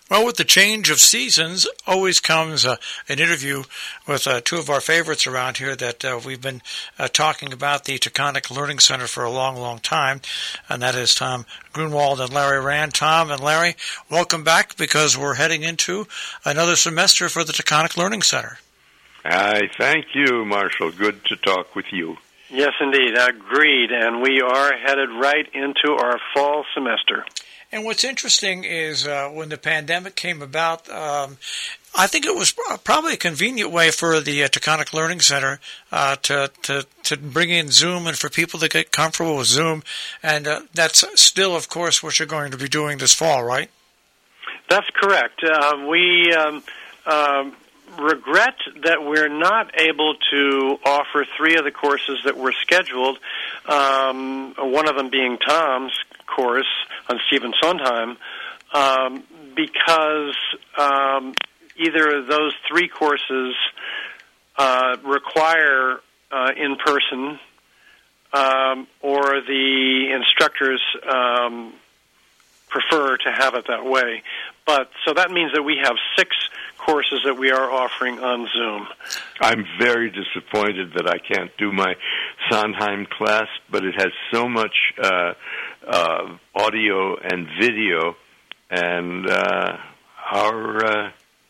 Well, with the change of seasons, always comes an interview with two of our favorites around here that we've been talking about, the Taconic Learning Center, for a long, long time, and that is Tom Grunwald and Larry Rand. Tom and Larry, welcome back, because we're heading into another semester for the Taconic Learning Center. I thank you, Marshall. Good to talk with you. Yes, indeed. Agreed. And we are headed right into our fall semester. And what's interesting is when the pandemic came about, I think it was probably a convenient way for the Taconic Learning Center to bring in Zoom and for people to get comfortable with Zoom. And that's still, of course, what you're going to be doing this fall, right? That's correct. We regret that we're not able to offer three of the courses that were scheduled, one of them being Tom's course on Stephen Sondheim, because either of those three courses require in-person, or the instructors prefer to have it that way. But so that means that we have 6 courses that we are offering on Zoom. I'm very disappointed that I can't do my Sondheim class, but it has so much audio and video, and our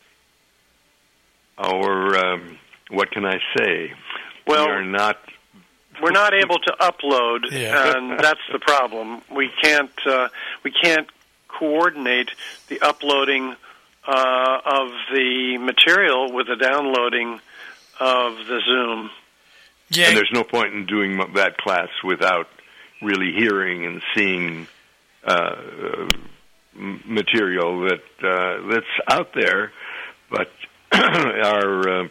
what can I say? Well, we're not able to upload, and that's the problem. We can't coordinate the uploading of the material with the downloading of the Zoom. Yeah. And there's no point in doing that class without really hearing and seeing material that's out there. But our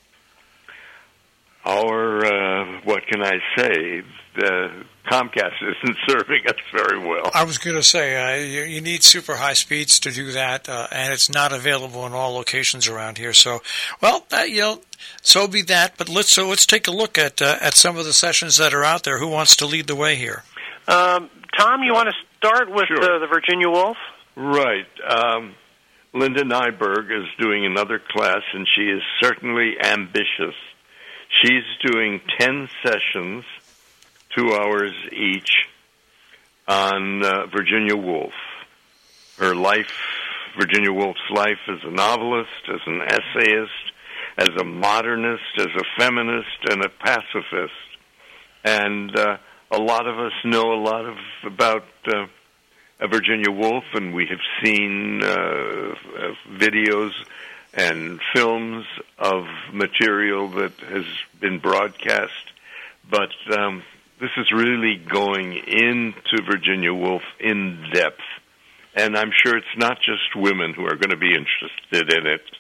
what can I say? Comcast isn't serving us very well. I was going to say, you need super high speeds to do that, and it's not available in all locations around here. So, well, so be that. But let's take a look at some of the sessions that are out there. Who wants to lead the way here? Tom, you want to start with Sure. the Virginia Woolf? Right. Linda Nyberg is doing another class, and she is certainly ambitious. She's doing 10 sessions, 2 hours each, on Virginia Woolf. Her life, Virginia Woolf's life as a novelist, as an essayist, as a modernist, as a feminist, and a pacifist. And a lot of us know a lot about Virginia Woolf, and we have seen videos and films of material that has been broadcast. But this is really going into Virginia Woolf in depth. And I'm sure it's not just women who are going to be interested in it.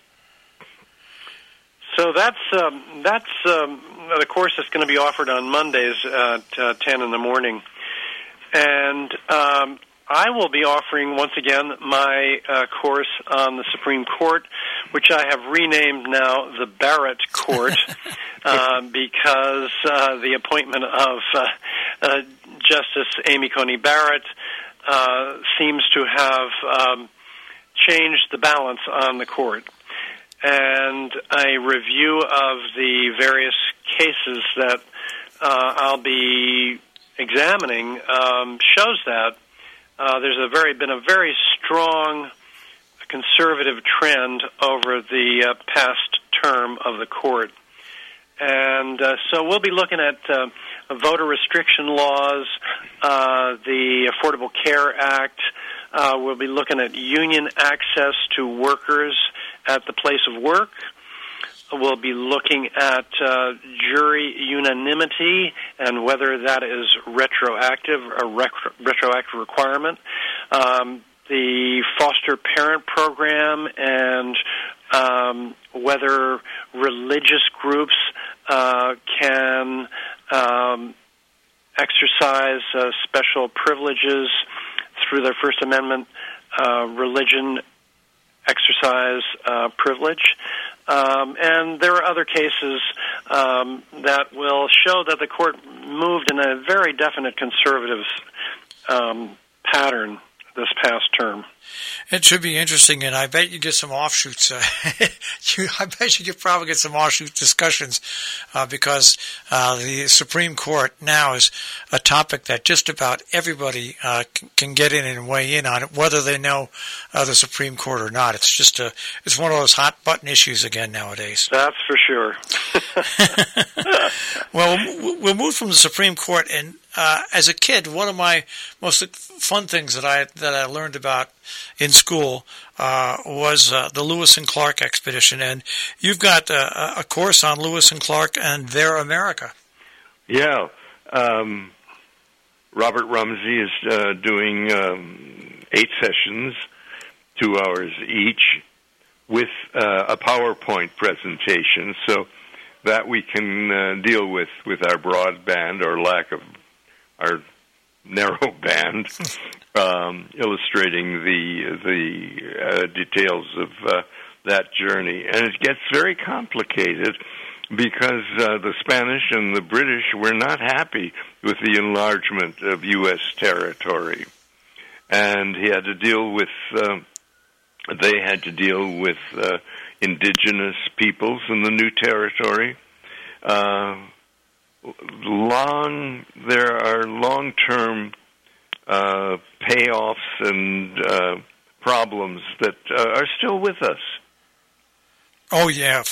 So that's the course that's going to be offered on Mondays at 10 in the morning. And I will be offering, once again, my course on the Supreme Court, which I have renamed now the Barrett Court, because the appointment of Justice Amy Coney Barrett seems to have changed the balance on the court. And a review of the various cases that I'll be examining shows that there's been a very strong conservative trend over the past term of the court. And so we'll be looking at voter restriction laws, the Affordable Care Act. We'll be looking at union access to workers at the place of work. We'll be looking at jury unanimity and whether that is retroactive, a retroactive requirement. The foster parent program and whether religious groups can exercise special privileges through their First Amendment religion exercise privilege. And there are other cases that will show that the court moved in a very definite conservative pattern this past term. It should be interesting, and I bet you get some offshoots. I bet you could probably get some offshoot discussions because the Supreme Court now is a topic that just about everybody can get in and weigh in on it, whether they know the Supreme Court or not. It's just it's one of those hot button issues again nowadays. That's for sure. Well, we'll move from the Supreme Court, and as a kid, one of my most fun things that I learned about in school was the Lewis and Clark expedition, and you've got a course on Lewis and Clark and their America. Yeah, Robert Rumsey is doing 8 sessions, 2 hours each, with a PowerPoint presentation, so that we can deal with our broadband or lack of our narrow band, illustrating the details of that journey. And it gets very complicated because the Spanish and the British were not happy with the enlargement of U.S. territory. And he had to deal with, they had to deal with indigenous peoples in the new territory. There are long-term payoffs and problems that are still with us. Oh yeah,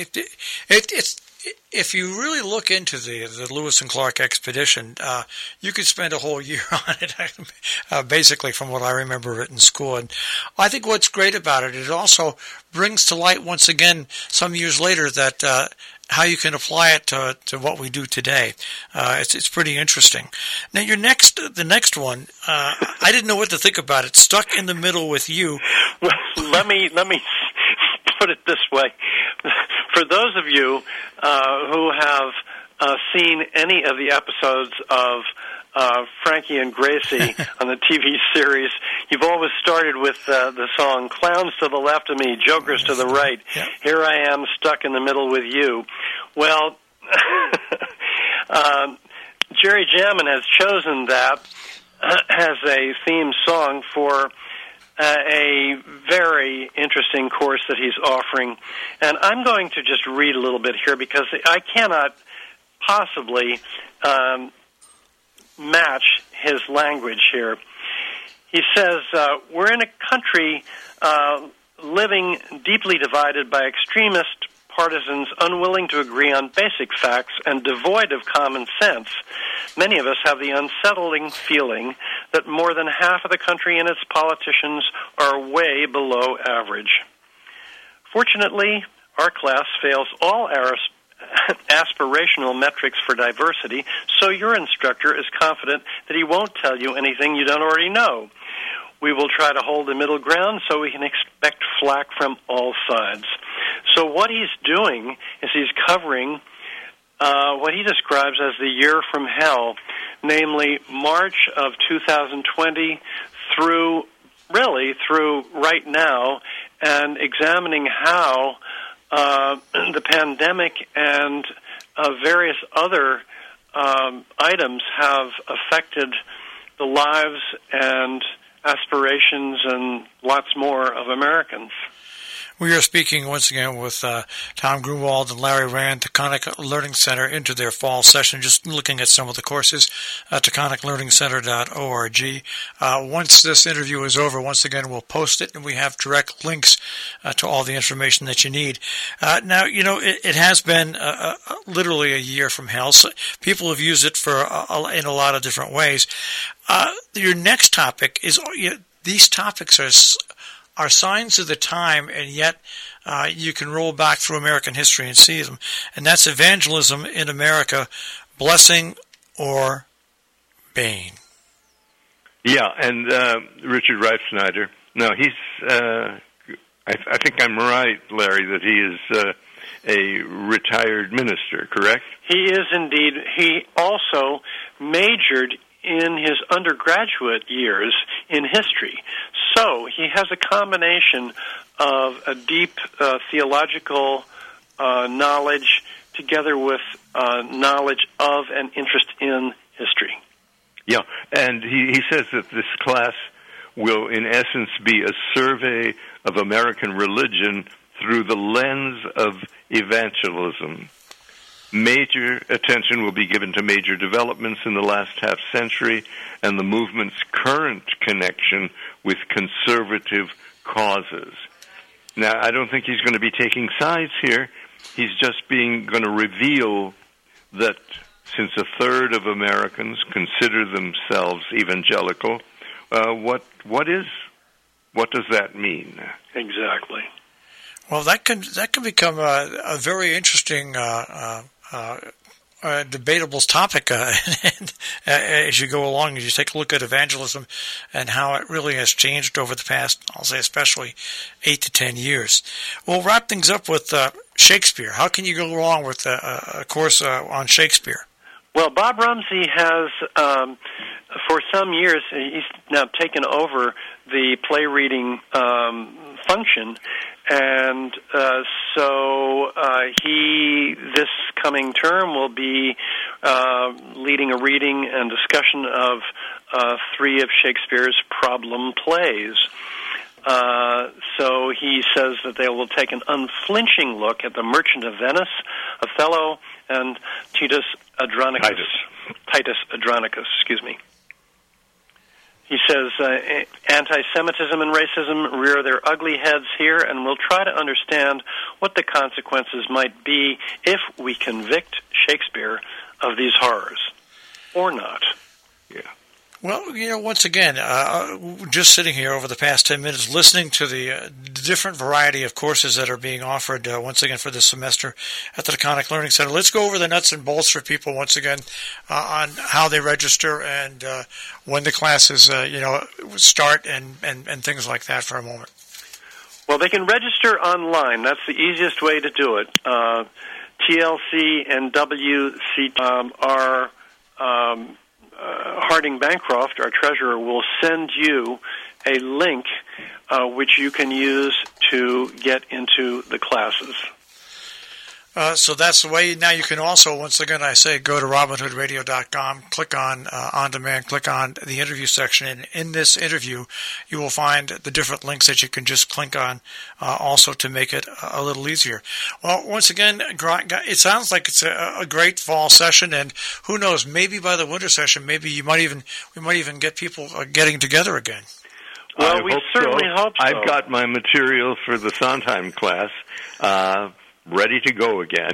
if you really look into the Lewis and Clark expedition, you could spend a whole year on it. Basically, from what I remember it in school, and I think what's great about it, it also brings to light once again, some years later, that how you can apply it to what we do today. It's pretty interesting. Now, the next one, I didn't know what to think about it. Stuck in the Middle with You. Well, let me put it this way. For those of you who have seen any of the episodes of Frankie and Gracie on the TV series, you've always started with the song, "Clowns to the left of me, jokers to the right. Yeah. Here I am stuck in the middle with you." Well, Jerry Jamin has chosen that as a theme song for a very interesting course that he's offering. And I'm going to just read a little bit here because I cannot possibly match his language here. He says, we're in a country living deeply divided by extremist partisans unwilling to agree on basic facts and devoid of common sense. Many of us have the unsettling feeling that more than half of the country and its politicians are way below average. Fortunately, our class fails all aspirational metrics for diversity, so your instructor is confident that he won't tell you anything you don't already know. We will try to hold the middle ground so we can expect flack from all sides. So what he's doing is he's covering what he describes as the year from hell, namely March of 2020 through right now, and examining how the pandemic and various other items have affected the lives and aspirations and lots more of Americans. We are speaking once again with Tom Grunwald and Larry Rand, Taconic Learning Center, into their fall session, just looking at some of the courses at taconiclearningscenter.org. Once this interview is over, once again, we'll post it, and we have direct links to all the information that you need. Now, you know, it has been literally a year from hell. So people have used it in a lot of different ways. Your next topic is, these topics are signs of the time, and yet you can roll back through American history and see them. And that's evangelism in America, blessing or bane. Yeah, and Richard Reifsnyder. No, he's. I think I'm right, Larry, that he is a retired minister. Correct? He is indeed. He also majored in his undergraduate years in history. So he has a combination of a deep theological knowledge together with knowledge of and interest in history. Yeah, and he says that this class will, in essence, be a survey of American religion through the lens of evangelism. Major attention will be given to major developments in the last half-century and the movement's current connection with conservative causes. Now, I don't think he's going to be taking sides here. He's just going to reveal that since a third of Americans consider themselves evangelical, what does that mean? Exactly. Well, that can become a very interesting debatable topic as you go along, as you take a look at evangelism and how it really has changed over the past, I'll say especially 8 to 10 years. We'll wrap things up with Shakespeare. How can you go wrong with a course on Shakespeare? Well, Bob Rumsey has, for some years, he's now taken over the play reading function, and so he, this coming term, will be leading a reading and discussion of 3 of Shakespeare's problem plays. So he says that they will take an unflinching look at The Merchant of Venice, Othello, and Titus Andronicus, excuse me. He says, anti-Semitism and racism rear their ugly heads here, and we'll try to understand what the consequences might be if we convict Shakespeare of these horrors, or not. Yeah. Well, once again, just sitting here over the past 10 minutes, listening to the different variety of courses that are being offered once again for this semester at the Taconic Learning Center. Let's go over the nuts and bolts for people once again on how they register and when the classes, start and things like that for a moment. Well, they can register online. That's the easiest way to do it. TLC and WC are... Harding Bancroft, our treasurer, will send you a link which you can use to get into the classes. So that's the way. Now you can also, once again, I say, go to RobinHoodRadio.com, click on demand, click on the interview section, and in this interview, you will find the different links that you can just click on also to make it a little easier. Well, once again, it sounds like it's a great fall session, and who knows, maybe by the winter session, we might even get people getting together again. Well, we certainly hope so. I've got my material for the Sondheim class ready to go again.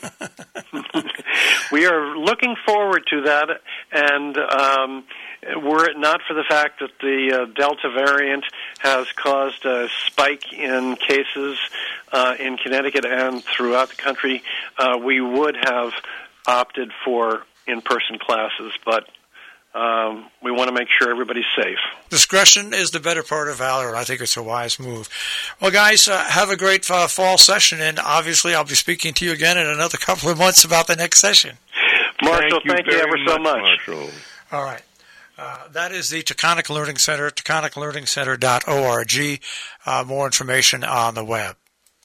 We are looking forward to that, and were it not for the fact that the Delta variant has caused a spike in cases in Connecticut and throughout the country, we would have opted for in-person classes, but we want to make sure everybody's safe. Discretion is the better part of valor, and I think it's a wise move. Well, guys, have a great fall session, and obviously I'll be speaking to you again in another couple of months about the next session. Marshall, thank you ever so much. Marshall. All right. That is the Taconic Learning Center, taconiclearningscenter.org. More information on the web.